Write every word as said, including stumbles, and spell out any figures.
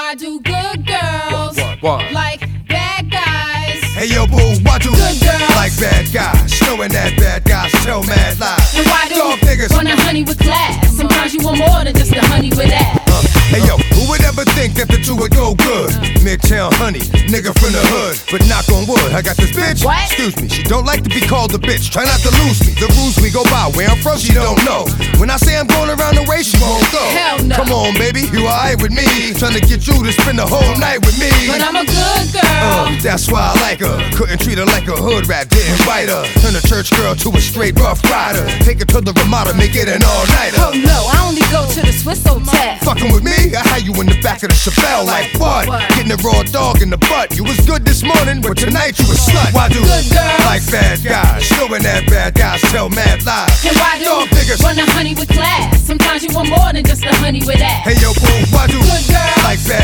why do good girls What, what, what? like bad guys? Hey yo boo, why do Good girls like bad guys? Showing that bad guys tell mad lies. And why do Dog niggas want a honey with class? Sometimes you want more than just a honey with ass. uh, Hey yo, who would ever think that the two would go good? Midtown honey, nigga from the hood. But knock on wood, I got this bitch. What? Excuse me, she don't like to be called a bitch. Try not to lose me. The rules we go by, where I'm from, she don't know. When I say I'm going around the way, she won't go. Hell no. Come on, baby, you alright with me? Trying to get you to spend the whole night with me. But I'm a good girl. Uh, that's why I like her. Couldn't treat her like a hood rat, didn't bite her. Turn a church girl to a straight rough rider. Take her to the Ramada, make it an all-nighter. Oh no, I only go to the Swiss Hotel. Fucking with me, I had you in the back of the Chevelle like what? Getting a raw dog in the butt. You was good this morning, but tonight you a slut. Why do Good girls like bad guys? Showing that bad guys tell mad lies. And why do Dog niggas want a honey with class? Sometimes you want more than just a honey with ass. Hey yo boo, why do Good girls like bad